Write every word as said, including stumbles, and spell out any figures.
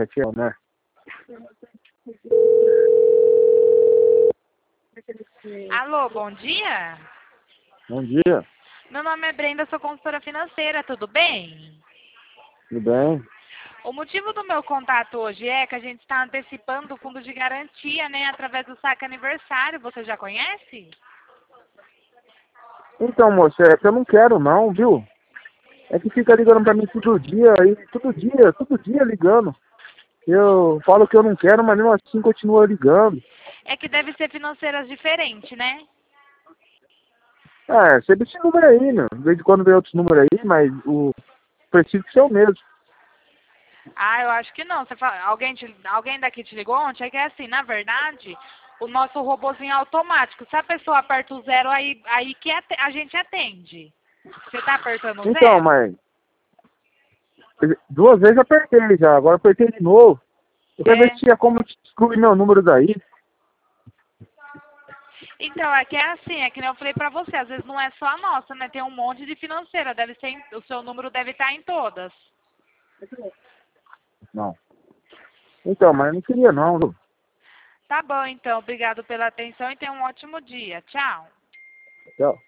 Tchau, né? Alô, bom dia? Bom dia. Meu nome é Brenda, sou consultora financeira, tudo bem? Tudo bem? O motivo do meu contato hoje é que a gente está antecipando o fundo de garantia, né, através do saque aniversário. Você já conhece? Então, moça, é que eu não quero não, viu? É que fica ligando pra mim todo dia, aí todo dia, todo dia ligando. Eu falo que eu não quero, mas mesmo assim continua ligando. É que deve ser financeiras diferentes, né? É, sempre esse número aí, meu. De vez em quando vem outros números aí, mas o preciso ser o mesmo. Ah, eu acho que não. Você fala, alguém, te, alguém daqui te ligou ontem? É que é assim, na verdade, o nosso robozinho é automático. Se a pessoa aperta o zero, aí, aí que ate- a gente atende. Você tá apertando o Então, zero? mas duas vezes eu apertei já, agora eu apertei de novo. Eu quero ver É. se tinha como excluir meu número daí. Então, é que é assim, é que nem eu falei pra você, às vezes não é só a nossa, né? Tem um monte de financeira, deve ser, em- o seu número deve estar em todas. Não. Então, mas eu não queria não, viu? Tá bom, então. Obrigado pela atenção e tenha um ótimo dia. Tchau. Tchau.